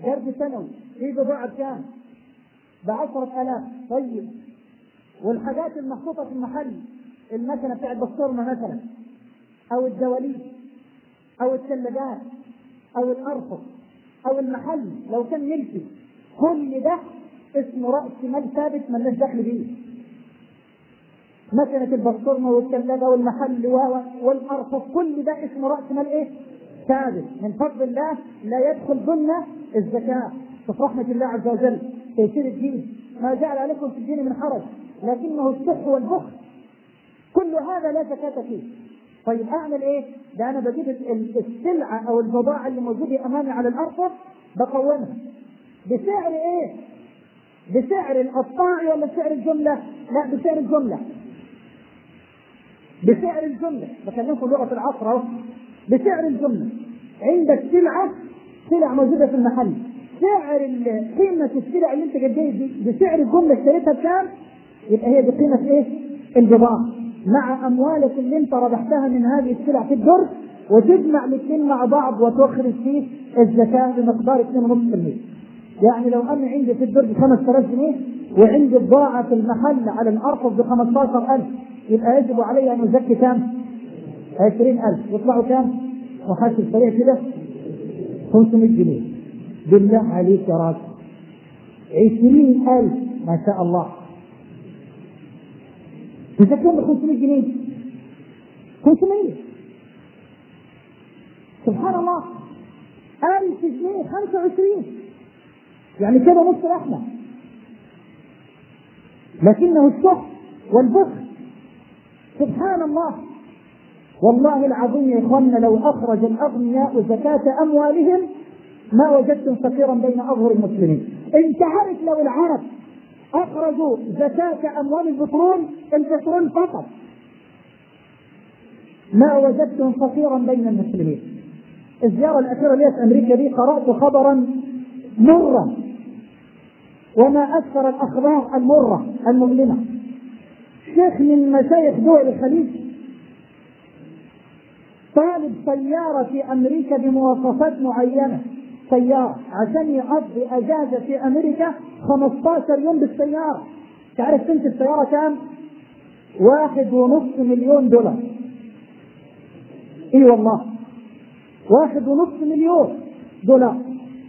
قرض سنوي في بضاعة كام؟ ب10,000. طيب والحاجات المحطوطة في المحل، المكنة بتاعت بسطرمة مثلا، أو الدواليب، أو الثلاجات، أو الأرفف، أو المحل لو كان ملكي، كل ده اسمه رأس مال ثابت مالناش دخل بيه. مكنة البسطرمة والثلاجة والمحل والأرفف كل ده اسمه رأس مال ايه؟ ثابت. من فضل الله لا يدخل ضمن الزكاة، في رحمة الله عز وجل تيسير الدين، ما جعل عليكم في الدين من حرج، لكنه الشح والبخل كل هذا لا زكاة فيه. طيب اعمل ايه؟ ده انا بجيب السلعة او البضاعة اللي موجودة امامي على الارفف بقومها بسعر ايه؟ بسعر القطاعي ولا بسعر الجملة؟ لا، بسعر الجملة. بسعر الجملة، بكلمكم لغة العصر اهو. بسعر الجملة. عندك سلع موجودة في المحل، سعر قيمة السلع اللي انت جايبها دي بسعر الجملة اشتريتها بكام؟ يبقى هي بقيمة ايه؟ البضاعة مع اموالك اللي انت ربحتها من هذه السلع في الدرج، وتجمع الاثنين مع بعض وتخرج فيه الزكاة بمقدار 2.5%. يعني لو انا عندي في الدرج 5,000 جنيه وعندي بضاعة في المحل على الارفف ب15,000، يبقى يجب علي ان ازكي كام؟ 20,000. يطلعوا كام؟ محاسب سريع كده 500 جنيه. بالله عليك يا راجل 20,000 ما شاء الله. إذا كان 500 جنيه 500 سبحان الله، 1000 جنيه 25، يعني كده نص رحمة. لكنه الشح والبخل سبحان الله. والله العظيم يا إخواننا لو أخرج الأغنياء زكاة أموالهم ما وجدتم فقيرا بين أظهر المسلمين. انت عارف لو العرب أخرجوا زكاة أموال البترول فقط ما وجدتم فقيرا بين المسلمين. الزيارة الأخيرة لي في أمريكا دي قرأت خبرا مرا، وما أكثر الأخبار المرة المؤلمة. شيخ من مشايخ دول الخليج طالب سيارة في أمريكا بمواصفات معينة، سيارة عشان يقضي أجازة في أمريكا 15 يوم بالسيارة. تعرف قيمة السيارة كام؟ 1.5 مليون دولار. اي والله 1.5 مليون دولار.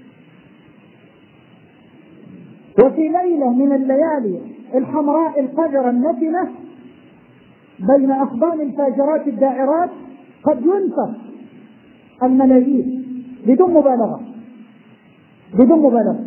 وفي ليلة من الليالي الحمراء القذرة النتنة بين أقدام الفاجرات الدائرات قد ينفق الملايين بدون مبالغة، بدون مبالغة.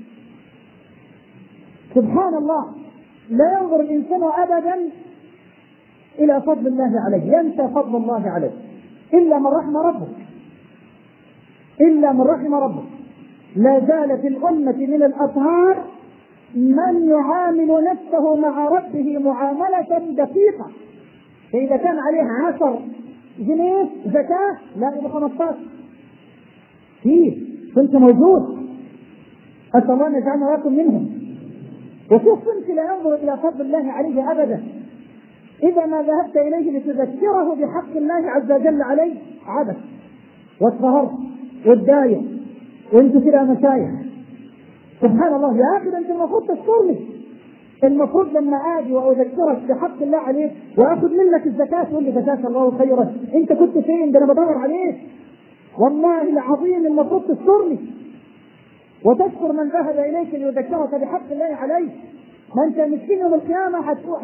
سبحان الله، لا ينظر الإنسان أبدا إلى فضل الله عليه، ينسى فضل الله عليه إلا من رحم ربه، إلا من رحم ربه. لا زال في الأمة من الأطهار من يعامل نفسه مع ربه معاملة دقيقة. فإذا كان عليه 10 جنيه زكاة لا يبقى 15. كيف؟ كنت موجود، أسأل الله أن يجعلنا لكم منهم. وشوف كنت لا ينظر إلى فضل الله عليه أبدا. إذا ما ذهبت إليه لتذكره بحق الله عز وجل عليه عبث واتفهرت واتضايق وانت كده مشايخ. سبحان الله يا أخي، أنت المفروض تشكرني. المفروض لما آجي وأذكرك بحق الله عليك وأخذ منك الزكاة تقول لي جزاك الله خيرا، أنت كنت فين؟ ده أنا بدور عليك. والله العظيم المفروض تشكرني وتشكر من ذهب إليك ليذكرك بحق الله عليك. ما أنت مسكين يوم القيامة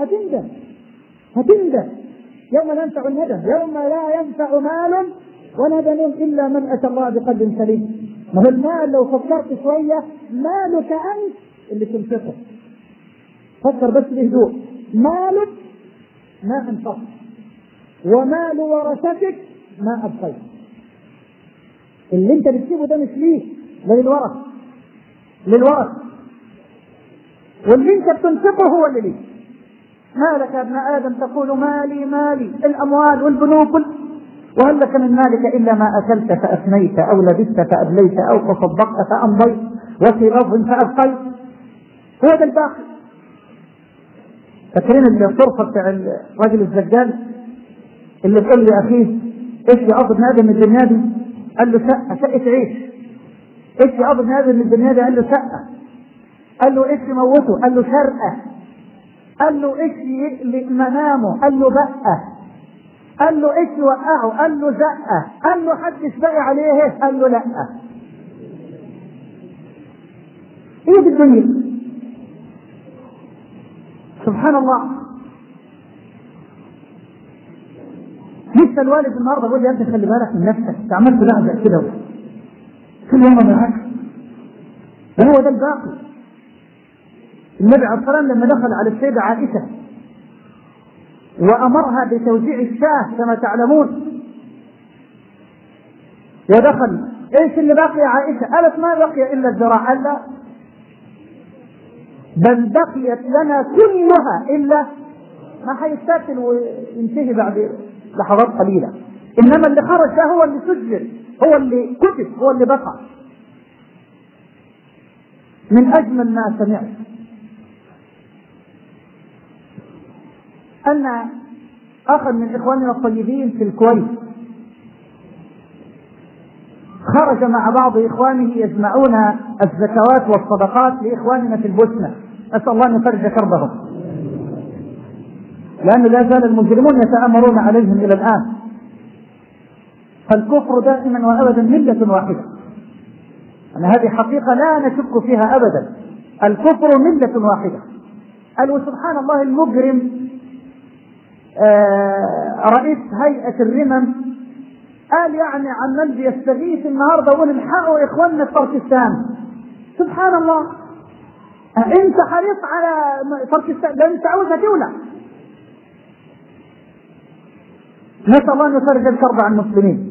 هتندم يوم لا ينفع الندم، يوم لا ينفع مال ولا بنون إلا من أتى الله بقلب سليم. ما هو المال لو فكرت شوية مالك أنت اللي تنفقه. فكر بس بهدوء، مالك ما أنفقت ومال ورثتك ما أبقيت. اللي انت بتجيبه ده مش ليك، ده للورث، واللي انت بتنفقه هو اللي ليك. مالك يا ابن آدم تقول مالي الأموال والبنوك، وهل لك من مالك إلا ما أكلت فأفنيت أو لبست فأبليت أو تصدقت فأمضيت وفي لفظ فأبقيت. هو ده الباقي. فاكرين الصرفة بتاع الرجل الزجال اللي تقول لي أخيه ايش يقضي ابن آدم من الدنيا دي؟ قال له شقة عيش. ايش يقبض هذا من الدنيا دي؟ قال له شقه. قال له ايش يموته؟ قال له شرقه. قال له ايش يقلق منامه؟ قال له بقه. قال له ايش يوقعه؟ قال له زقه. قال له حدش باقي عليه؟ قال له لا. ايه دي الدنيا؟ سبحان الله. لسه الوالد النهارده بيقول لي يا ابني خلي بالك من نفسك، انت عملت لحظه كده كل يوم معاك، وهو ده الباقي. النبي عليه الصلاه والسلام لما دخل على السيده عائشه وامرها بتوزيع الشاه كما تعلمون، ودخل ايش اللي باقي يا عائشه؟ قالت ما بقي الا الذراع. قال لا، بل بقيت لنا كلها الا ما هيستاكل وينتهي بعد لحظات قليله، انما اللي خرج ده هو اللي سجل، هو اللي كتب، هو اللي بقى. من اجمل ما سمعت ان اخا من اخواننا الطيبين في الكويت خرج مع بعض اخوانه يجمعون الزكوات والصدقات لاخواننا في البوسنه، اسال الله ان يفرج كربهم، لانه لا زال المجرمون يتامرون عليهم الى الان. فالكفر دائما وابدا مله واحده، أنا هذه حقيقه لا نشك فيها ابدا، الكفر مله واحده. قال وسبحان الله المجرم رئيس هيئه الرمم قال يعني عمال بيستغيث النهارده يقول الحقوا اخواننا في تركستان. سبحان الله، انت حريص على تركستان، ده انت عاوزها دولة. نسأل الله ان يفرج الكرب عن المسلمين.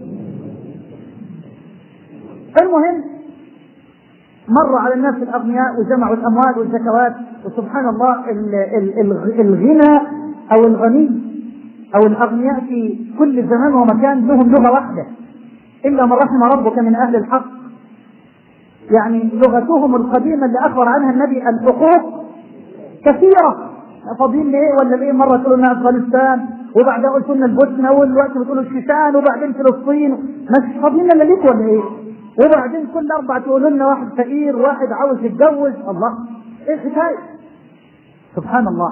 المهم مروا على الناس الاغنياء وجمعوا الاموال والزكوات، وسبحان الله الغنى او الغني او الاغنياء في كل زمان ومكان لهم لغه واحده الا من رحم ربك من اهل الحق. يعني لغتهم القديمه اللي اخبر عنها النبي الحقوق كثيره. فاضيين ليه ولا ليه؟ مره تقولوا لنا افغانستان، وبعدين قلتوا لنا البوسنه، والوقت بتقولوا الشيشان، وبعدين فلسطين. مش فاضيين لنا ليك ولا ايه؟ وبعدين كل 4 تقولوا لنا واحد فقير، واحد عاوز يتجوز. الله، ايه الحكايه؟ سبحان الله.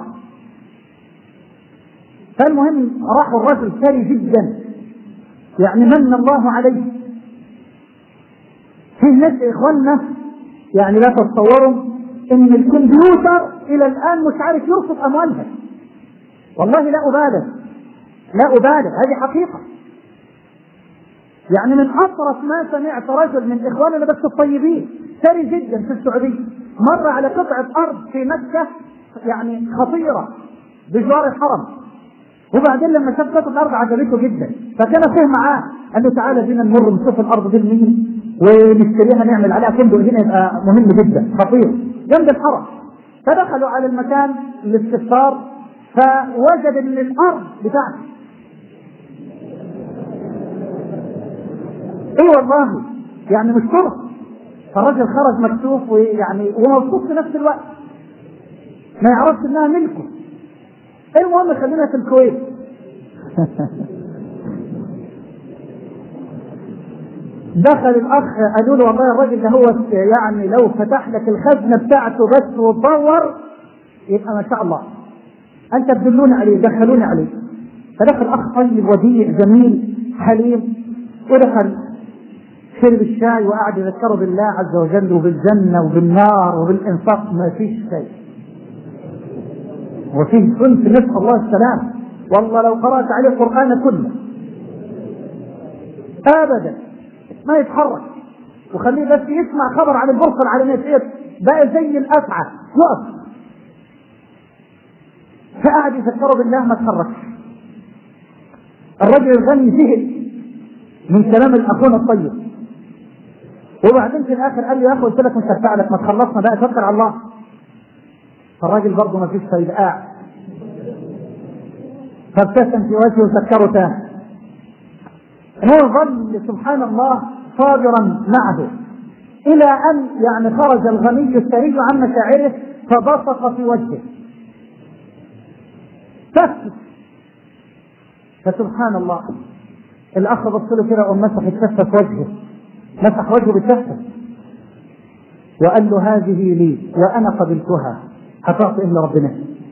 فالمهم راحوا الرجل ثري جدا، يعني من الله عليه. في ناس اخواننا يعني لا تتصوروا ان الكمبيوتر الى الان مش عارف يرصد اموالها. والله لا ابالغ، هذه حقيقه. يعني من اطرف ما سمعت رجل من اخواننا بس الطيبين ثري جدا في السعوديه مر على قطعه ارض في مكه يعني خطيره بجوار الحرم، وبعدين لما شاف قطعه الارض عجبته جدا، فكان فيه معاه قال له تعالى بينا نمر نشوف الارض دي لمين ونشتريها نعمل عليها فندق هنا يبقى مهم جدا خطير جنب الحرم. فدخلوا على المكان الاستفسار فوجد ان الارض بتاعته. ايه والله يعني مش شرط. فالراجل خرج مكسوف ويعني ومبسوط في نفس الوقت، ما يعرفش انها ملكه. المهم خلينا في الكويت. دخل الاخ قالوا له والله الراجل ده هو يعني لو فتح لك الخزنه بتاعته بس وتدور يبقى ما شاء الله، انت تدلون عليه دخلوني عليه. فدخل اخ طيب وديع جميل حليم، ودخل شرب الشاي وقعد يذكره بالله عز وجل وبالجنه وبالنار وبالانفاق. ما فيش شيء وفيه صنف نسأل الله السلام. والله لو قرأت عليه القرآن كله ابدا ما يتحرك، وخليه بس يسمع خبر عن البورصه العالميه بقى زي الافعى يقف. فقعد يذكره بالله ما تحركش. الرجل الغني زهق من كلام الاخونا الطيب، وبعدين في الاخر قال له يا اخي قلت لك مش هدفع لك، ما تخلصنا بقى توكل على الله. فالراجل برضه ما فيش فايده قاعد، فابتسم في وجهه وسكره تاني. هو ظل سبحان الله صابرا معه الى ان يعني خرج الغني الثري عن مشاعره فبصق في وجهه تفت. فسبحان الله الاخ بص له كده ومسح التفه في وجهه، مسح وجهه بالتفه. وقال له هذه لي وأنا قبلتها، هتعطي إلا ربنا؟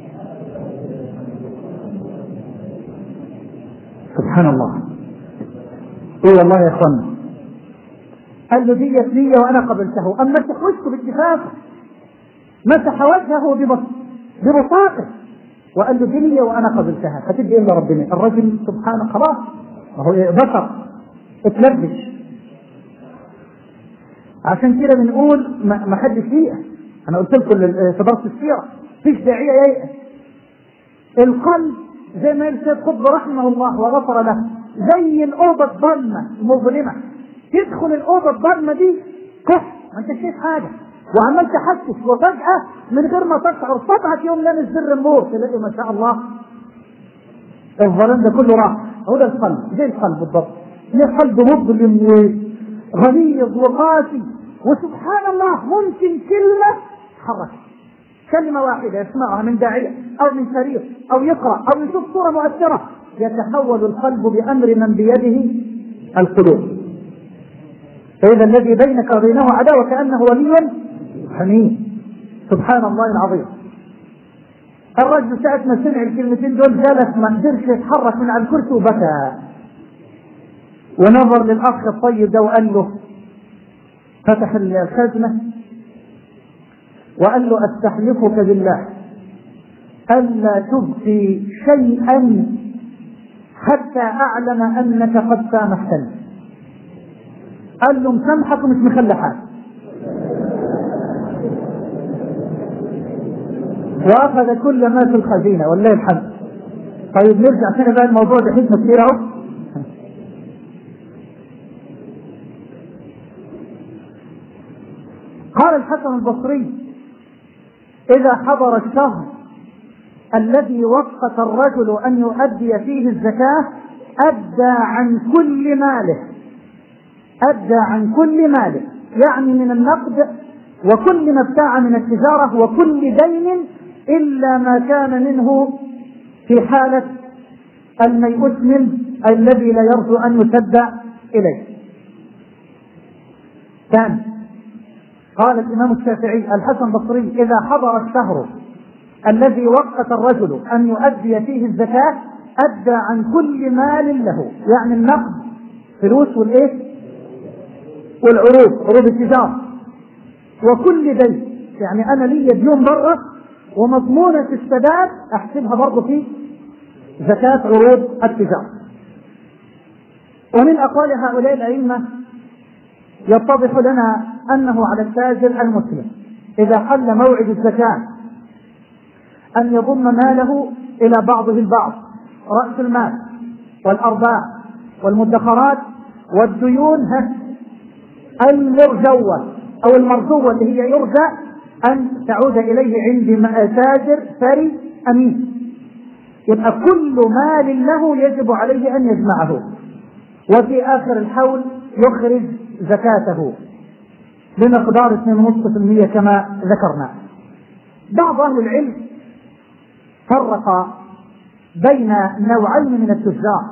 سبحان الله. إيه والله يا أخوانا، قال له ديت لي وأنا قبلته. أما مسح وجهه باتفاق، مسح وجهه ببساطة وقال له دي لي وأنا قبلتها، هتدي إلا ربنا؟ الرجل سبحانه خلاص، ما هو بشر اتلبش. عشان كده بنقول ما حدش ييأس. أنا قلت لكم في درس السيرة فيش داعية ييأس. القلب زي ما السيد قطب رحمه الله وغفر له زي الأوضة الضلمة المظلمة، تدخل الأوضة الضلمة دي كح، ما انت شايف حاجة وعمال تحسس، وفجأة من غير ما تشعر صبعك يوم لامس زر النور تلاقي ما شاء الله الظلام ده كله راح. هو ده القلب، زي القلب بالضبط. ليه قلب مظلم وغليظ وقاسي، وسبحان الله ممكن كلمة تحرك، كلمة واحدة يسمعها من داعية أو من شريط أو يقرأ أو يشوف صورة مؤثرة يتحول القلب بأمر من بيده القلوب. فإذا الذي بينك وبينه عداوة كأنه ولي حميم. سبحان الله العظيم. الرجل ساعة ما سمع الكلمتين دول جلس ما قدرش يتحرك من على الكرسي وبكى، ونظر للأخ الطيب ده وقال له، فتح الخزنة وقال له أستحلفك بالله ألا تبقي شيئا حتى أعلم أنك قد سامحتني. قال له مسامحك ومش مخلي حاجة، وأخذ كل ما في الخزينة والله الحمد. طيب نرجع تاني بقى الموضوع ده، حكمة كتير اهو. قال الحسن البصري إذا حضر الشهر الذي وقت الرجل أن يؤدي فيه الزكاة أدى عن كل ماله، أدى عن كل ماله، يعني من النقد وكل ما ابتاع من التجارة وكل دين إلا ما كان منه في حالة الميؤوس منه الذي لا يرجو أن يسد إليه. ثاني قال الإمام الشافعي الحسن البصري إذا حضر الشهر الذي وقت الرجل أن يؤدي فيه الزكاة أدى عن كل مال له، يعني النقد فلوس والإيه والعروض، عروض التجارة، وكل دين، يعني أنا لي ديون بره ومضمونة السداد أحسبها برضه في زكاة عروض التجارة. ومن أقوال هؤلاء الأئمة يتضح لنا أنه على التاجر المسلم إذا حل موعد الزكاة أن يضم ماله إلى بعضه البعض، رأس المال والأرباح والمدخرات والديون المرجوة أو المرجوة اللي هي يرجى أن تعود إليه عند تاجر ثري أمين. يبقى كل مال له يجب عليه أن يجمعه، وفي آخر الحول يخرج زكاته بمقدار 2.5% كما ذكرنا. بعض أهل العلم فرق بين نوعين من التجار.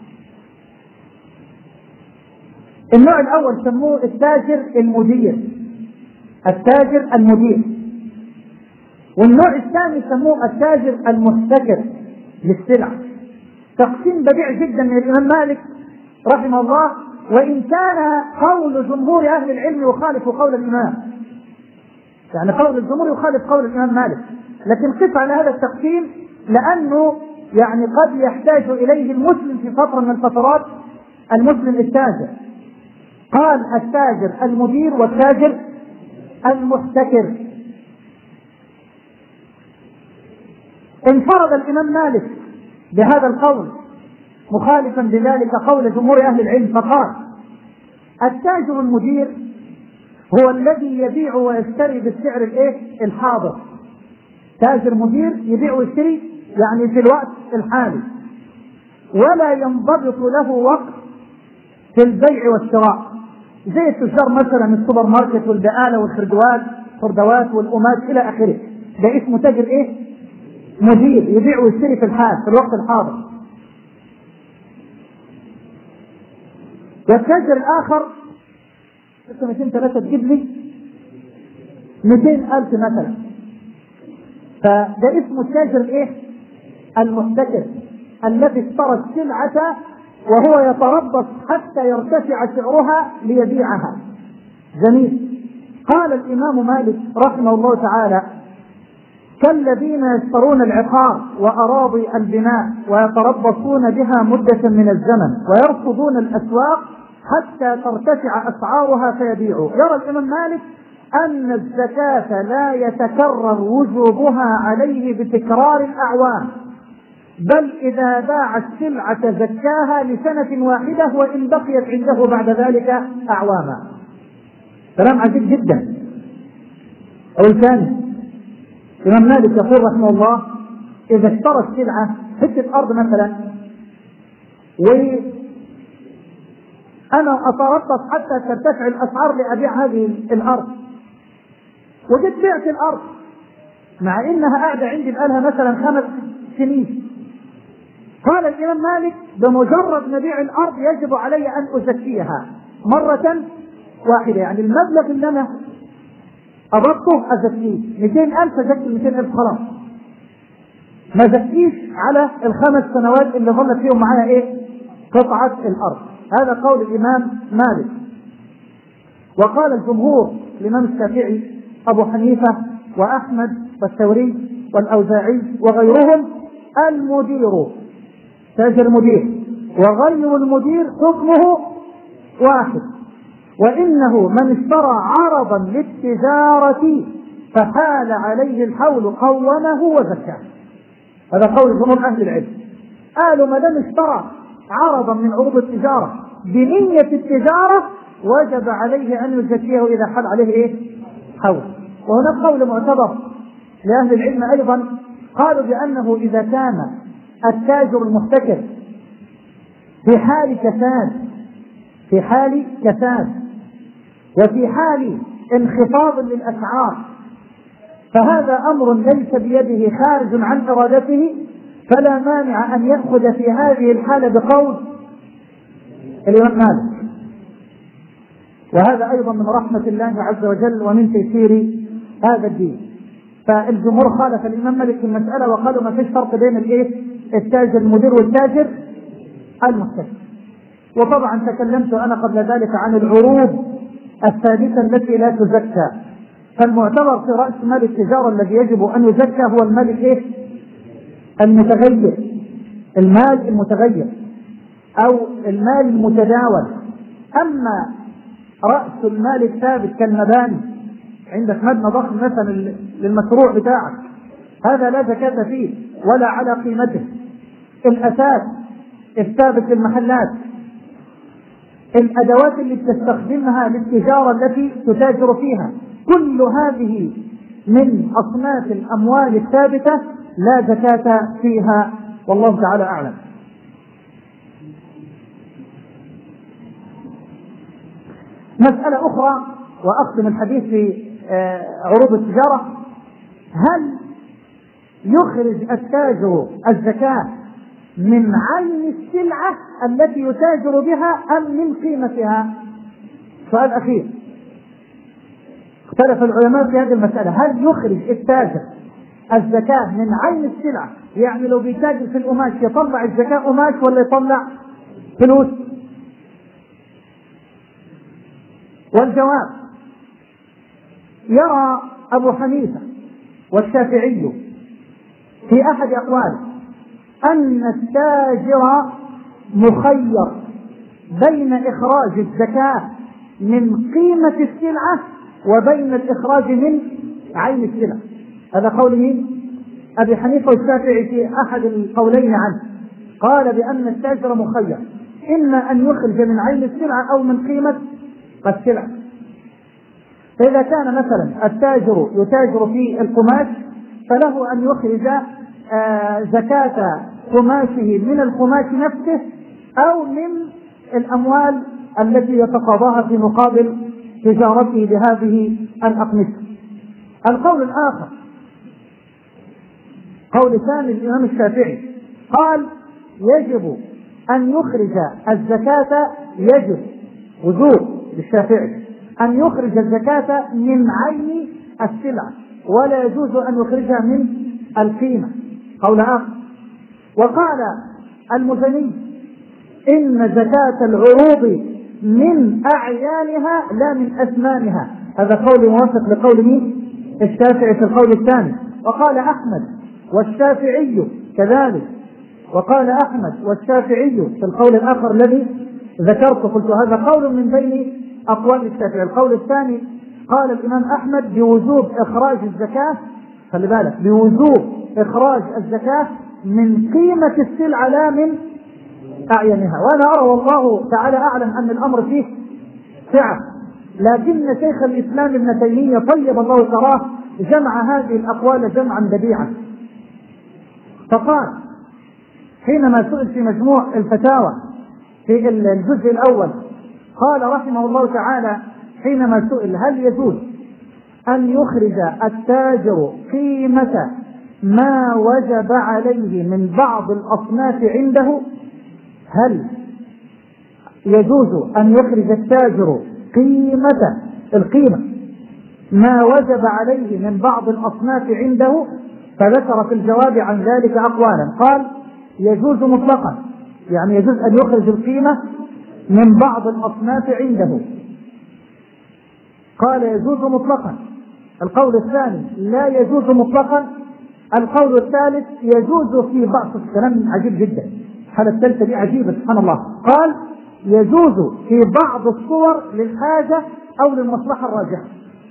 النوع الأول سموه التاجر المدير، التاجر المدير. والنوع الثاني سموه التاجر المحتكر للسلع. تقسيم بديع جدا من الإمام مالك رحمه الله، وإن كان قول جمهور أهل العلم يخالف قول الإمام، يعني قول الجمهور يخالف قول الإمام مالك، لكن قف على هذا التقسيم لأنه يعني قد يحتاج إليه المسلم في فترة من الفترات، المسلم التاجر. قال التاجر المدير والتاجر المحتكر. انفرد الإمام مالك بهذا القول مخالفا بذلك قول جمهور أهل العلم، فقال التاجر المدير هو الذي يبيع ويشتري بالسعر الحاضر. تاجر مدير يبيع ويشتري يعني في الوقت الحالي، ولا ينضبط له وقت في البيع والشراء، زي التجار مثلا السوبر ماركت والبقالة والخردوات والقماش إلى آخره. ده اسمه تاجر مدير، يبيع ويشتري في الحال في الوقت الحاضر. والتاجر الآخر 2-3 تجيب لي 200,000 مثلا، فده اسمه التاجر الايه؟ المحتكر، الذي اشترى السلعة وهو يتربص حتى يرتفع سعرها ليبيعها. جميل. قال الإمام مالك رحمه الله تعالى: كالذين يشترون العقار وأراضي البناء ويتربصون بها مدة من الزمن ويرصدون الأسواق حتى ترتفع أسعارها فيبيعوا. يرى الإمام مالك أن الزكاة لا يتكرر وجوبها عليه بتكرار الأعوام، بل إذا باع السلعة زكاها لسنة واحدة وإن بقيت عنده بعد ذلك أعواما. كلام عجيب جدا. أو الثاني، الإمام مالك يقول رحمه الله: إذا اشترى السلعة حتة أرض مثلا، وأنا أتربص حتى ترتفع الأسعار لأبيع هذه الأرض، وجيت بعت الأرض مع إنها قاعدة عندي بقالها مثلا 5 سنين. قال الإمام مالك: بمجرد مبيع الأرض يجب علي أن أزكيها مرة واحدة، يعني المبلغ اللي أنا أضبطه أزكيه. 200,000 أزكي 200,000 خلاص، ما زكيش على ال5 سنوات اللي ظلت فيهم معايا إيه؟ قطعة الأرض. هذا قول الإمام مالك. وقال الجمهور: الإمام الشافعي، أبو حنيفة، وأحمد، والثوري، والأوزاعي وغيرهم: المدير، تاجر المدير وغير المدير حكمه واحد، وإنه من اشترى عرضا للتجارة فحال عليه الحول قومه وزكاه. هذا قول جمهور أهل العلم. قالوا ما دام اشترى عرضا من عروض التجارة بنية التجارة وجب عليه أن يزكيه إذا حال عليه إيه؟ حول. وهناك قول معتبر لأهل العلم أيضا، قالوا بأنه إذا كان التاجر المحتكر في حال كساد وفي حال انخفاض للأسعار، فهذا أمر ليس بيده خارج عن إرادته، فلا مانع أن يأخذ في هذه الحالة بقول الإمام مالك. وهذا أيضا من رحمة الله عز وجل ومن تيسير هذا الدين. فالجمهور خالف الإمام مالك في المسألة وقالوا ما فيش فرق بين التاجر المدير والتاجر المحتكر. وطبعا تكلمت أنا قبل ذلك عن العروض الثابتة التي لا تزكى، فالمعتبر في رأس مال التجارة الذي يجب أن يزكى هو المال المتغير، المال المتغير أو المال المتداول. أما رأس المال الثابت كالمباني، عندك مبنى ضخم مثلا للمشروع بتاعك، هذا لا زكاة فيه ولا على قيمته. الأساس الثابت للمحلات، الأدوات اللي بتستخدمها للتجارة التي تتاجر فيها، كل هذه من أصناف الأموال الثابتة لا زكاة فيها، والله تعالى أعلم. مسألة أخرى وأختم الحديث في عروض التجارة: هل يخرج التاجر الزكاة من عين السلعة التي يتاجر بها أم من قيمتها؟ سؤال أخير، اختلف العلماء في هذه المسألة. هل يخرج التاجر الزكاة من عين السلعة، يعني لو بيتاجر في القماش يطلع الزكاة قماش ولا يطلع فلوس؟ والجواب: يرى أبو حنيفة والشافعي في أحد أقواله أن التاجر مخير بين إخراج الزكاة من قيمة السلعة وبين الإخراج من عين السلعة. هذا قوله أبي حنيفة والشافعي في أحد القولين عنه، قال بأن التاجر مخير إما أن يخرج من عين السلعة أو من قيمة السلعة. فإذا كان مثلا التاجر يتاجر في القماش فله أن يخرج زكاة قماشه من القماش نفسه أو من الأموال التي يتقاضاها في مقابل تجارته بهذه الأقمشة. القول الآخر قول ثاني الإمام الشافعي، قال يجب أن يخرج الزكاة، يجب وجوب للشافعي أن يخرج الزكاة من عين السلع ولا يجوز أن يخرجها من القيمة. قول آخر. وقال المزني إن زكاة العروض من أعيانها لا من أثمانها. هذا قول موافق لقول مين؟ الشافعي في القول الثاني. وقال أحمد والشافعي كذلك. وقال أحمد والشافعي في القول الآخر الذي ذكرت، قلت هذا قول من بين أقوال الشافعي. القول الثاني قال الإمام أحمد بوجوب إخراج الزكاة، خلي بالك، بوجوب إخراج الزكاة من قيمة السلعة لا من أعينها. وأنا أرى والله تعالى أعلم أن الأمر فيه سعة، لكن شيخ الإسلام ابن تيمية طيب الله ثراه جمع هذه الأقوال جمعا بديعا. فقال حينما سئل في مجموع الفتاوى في الجزء الأول، قال رحمه الله تعالى حينما سئل هل يجوز أن يخرج التاجر قيمة ما وجب عليه من بعض الأصناف عنده، هل يجوز أن يخرج التاجر القيمة ما وجب عليه من بعض الأصناف عنده؟ فذكر في الجواب عن ذلك أقوالا. قال يجوز مطلقا، يعني يجوز أن يخرج القيمة من بعض الأصناف عنده. قال يجوز مطلقا. القول الثاني لا يجوز مطلقا. القول الثالث يجوز في بعض. الكلام عجيب جدا، الحالة الثالثة دي عجيبة سبحان الله. قال يجوز في بعض الصور للحاجة أو للمصلحة الراجحة.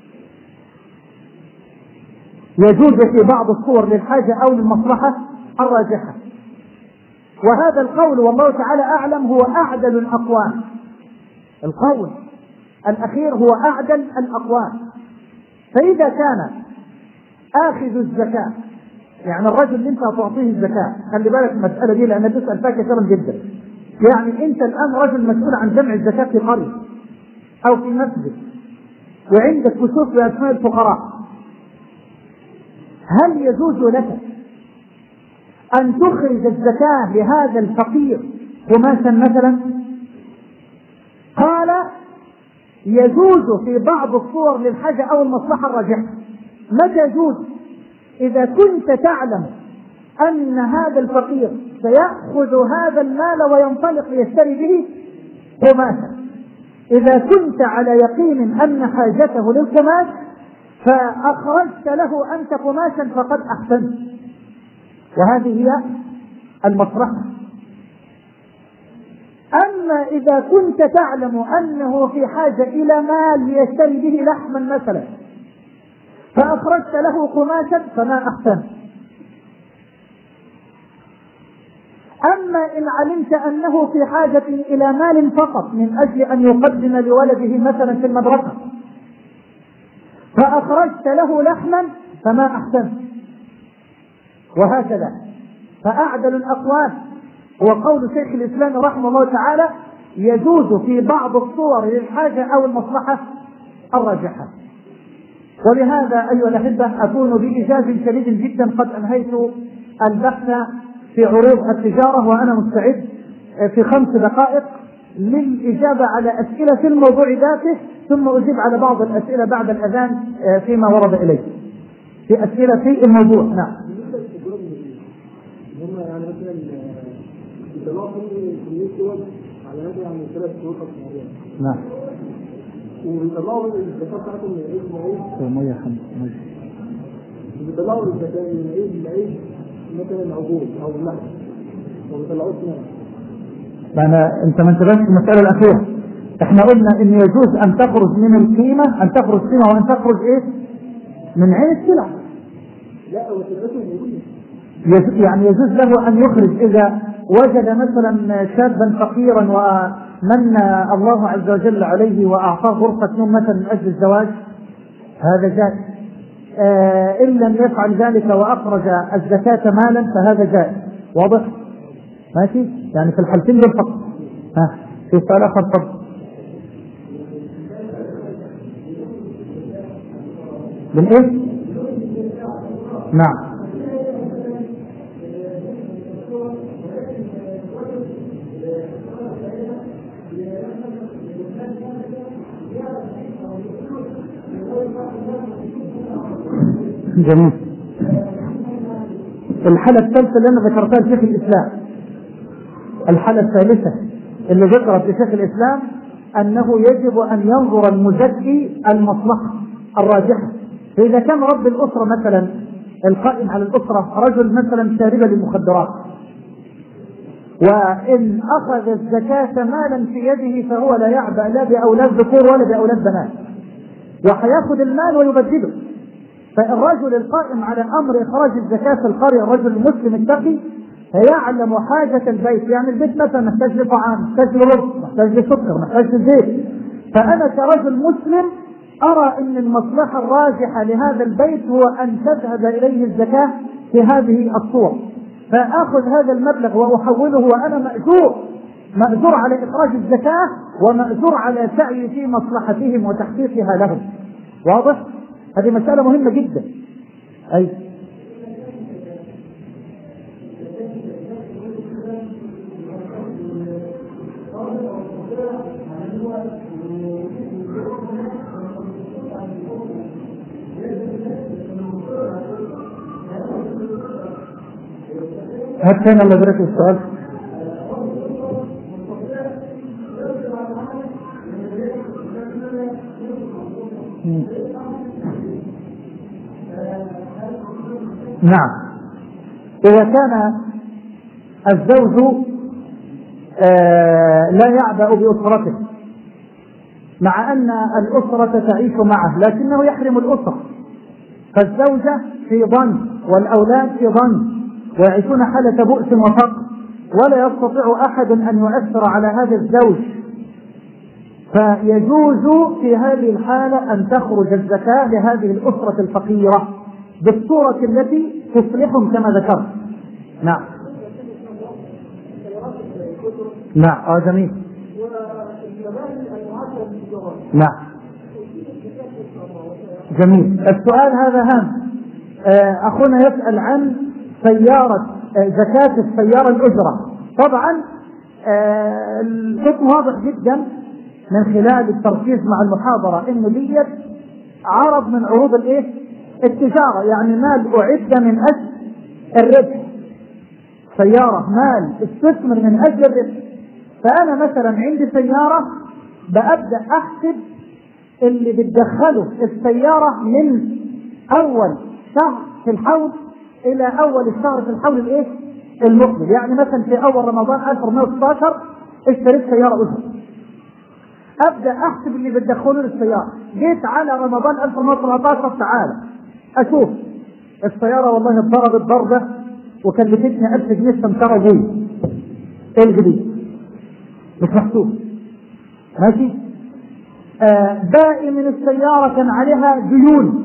يجوز في بعض الصور للحاجة أو للمصلحة الراجحة. وهذا القول والله تعالى أعلم هو أعدل الأقوال. القول الأخير هو أعدل الأقوال. فإذا كان آخذ الزكاة، يعني الرجل اللي انت تعطيه الزكاة، خلي بالك المسألة دي لأنها تسأل فيها كثيرا جدا. يعني انت الآن رجل مسؤول عن جمع الزكاة في قرية أو في مسجد، وعندك كشوف بأسماء الفقراء، هل يجوز لك أن تخرج الزكاة لهذا الفقير خماسا مثلا؟ قال يجوز في بعض الصور للحاجة أو المصلحة الراجحة. متى يجوز؟ إذا كنت تعلم أن هذا الفقير سيأخذ هذا المال وينطلق ليشتري به خماسا. إذا كنت على يقين أن حاجته للخماس فأخرجت له أنت خماسا فقد أحسنت، وهذه هي المصلحة. أما إذا كنت تعلم أنه في حاجة إلى مال ليشتري به لحما مثلا فأخرجت له خماسا فما أحسن. أما إن علمت أنه في حاجة إلى مال فقط من أجل أن يقدم لولده مثلا في المدرسة فأخرجت له لحما فما أحسن. وهكذا. فأعدل الأقوال هو قول شيخ الإسلام رحمه الله تعالى يجوز في بعض الصور للحاجة أو المصلحة الراجحة. ولهذا أيها الأحبة أكون بإيجاز شديد جدا قد أنهيت البحث في عروض التجارة، وأنا مستعد في 5 دقائق للإجابة على أسئلة في الموضوع ذاته، ثم أجيب على بعض الأسئلة بعد الأذان فيما ورد إليه في أسئلة في الموضوع. نعم. هم يعني مثلا بيطلعوا كمية صور على مثلا عن 3 شهور في الموضوع. نعم. وبيطلعوا الزكاة بتاعتهم من عيد لعيد. مية 5. بيطلعوا الزكاة من عيد لعيد مثلا عجول أو لحم، وبيطلعوش منها. أنت ما انتبهتش المسألة الأخيرة. احنا قلنا إن يجوز أن تخرج من القيمة، أن تخرج قيمة وأن تخرج إيه؟ من عين السلع. لا وسلعته موجودة. يعني يجوز له أن يخرج إذا وجد مثلا شابا فقيرا ومن الله عز وجل عليه وأعطاه غرفة نوم مثلا من أجل الزواج، هذا جائز. إن لم يفعل ذلك وأخرج الزكاة مالا فهذا جائز. واضح؟ ماشي؟ يعني في الحالتين دول فقط. في سؤال آخر فقط. بالإيه؟ نعم. جميل. الحالة الثالثة اللي أنا ذكرتها لشيخ الإسلام، الحالة الثالثة اللي ذكرت لشيخ الإسلام أنه يجب أن ينظر المزكي المصلحة الراجحة. فإذا كان رب الأسرة مثلا القائم على الأسرة رجل مثلا شاربا للمخدرات، وإن أخذ الزكاة مالا في يده فهو لا يعبأ لا بأولاد ذكور ولا بأولاد بنات، وحياخذ المال ويبدله. فالرجل القائم على أمر إخراج الزكاة في القرية، الرجل المسلم التقي، يعلم حاجة البيت، يعني البيت مثلا محتاج لطعام، محتاج لرز، محتاج لسكر، محتاج لزيت. فأنا كرجل مسلم أرى أن المصلحة الراجحة لهذا البيت هو أن تذهب إليه الزكاة في هذه الصور، فأخذ هذا المبلغ وأحوله وأنا مأجور على إخراج الزكاة ومأجور على سعي في مصلحتهم وتحقيقها لهم. واضح؟ هذه مسألة مهمة جدا. أي هات تاني الله يبارك السؤال. نعم، إذا كان الزوج لا يعبأ بأسرته مع أن الأسرة تعيش معه لكنه يحرم الأسرة، فالزوجة في ضنك والأولاد في ضنك ويعيشون حالة بؤس وفقر، ولا يستطيع أحد أن يؤثر على هذا الزوج، فيجوز في هذه الحالة أن تخرج الزكاة لهذه الأسرة الفقيرة بالصورة التي تصلحهم كما ذكرت. نعم نعم جميل. نعم جميل. السؤال هذا هام. أخونا يسأل عن سيارة، زكاة السيارة الأجرة. طبعا الحكم واضح جدا من خلال التركيز مع المحاضرة إنه ديت عرض من عروض التجارة، يعني مال أعد من أجل الربح، سيارة مال استثمر من أجل الربح. فأنا مثلا عندي سيارة بأبدأ أحسب اللي بتدخله السيارة من أول شهر في الحول إلى أول الشهر في الحول المقبل. يعني مثلا في أول رمضان 1416 اشتريت سيارة أجرة، أبدأ أحسب اللي بتدخله للسيارة. جيت على رمضان 1417 تعالى أشوف السيارة والله اتضربت ضربة وكلفتني 1000 جنيه استمتار أبوي، إيه الجديد؟ مش محسوب. ماشي. باقي من السيارة كان عليها ديون،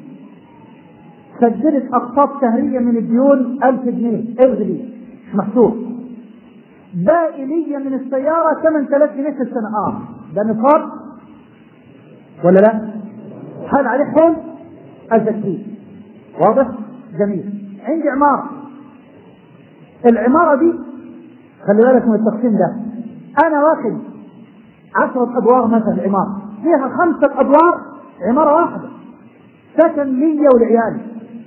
سجلت أقساط شهرية من الديون 1000 جنيه، إيه الجديد؟ مش محسوب. باقي لي من السيارة 8000 جنيه في السنة. ده نصاب ولا لا؟ حال عليه حول الزكاة. واضح؟ جميل. عندي عمارة، العمارة دي خلي بالك من التقسيم ده، أنا واخد 10 أدوار مثلا، عمارة فيها 5 أدوار، عمارة واحدة سكن لي ولعيالي،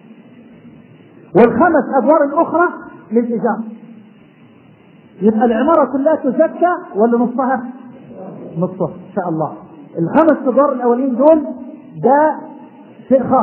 وال5 أدوار الأخرى للإيجار. يبقى العمارة كلها تزكى ولا نصها؟ نصها إن شاء الله. ال5 أدوار الأولين دول ده شيء خاص،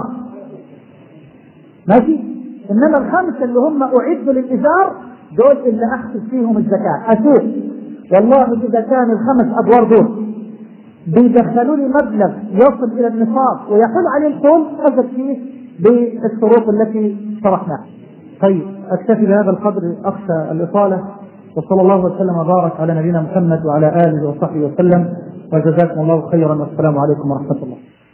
ماشي. إنما ال5 اللي هم أعدوا للإيجار دول اللي أحسب فيهم الزكاة. أشوف والله إذا كان ال5 أدوار دول بيدخلوا لي مبلغ يصل إلى النصاب ويحل عليه الحول، أزكيه بالشروط التي شرحناها. طيب أكتفي بهذا القدر، أخشى الإطالة، وصلى الله وسلم وبارك على نبينا محمد وعلى آله وصحبه وسلم، وجزاكم الله خيرا، والسلام عليكم ورحمة الله.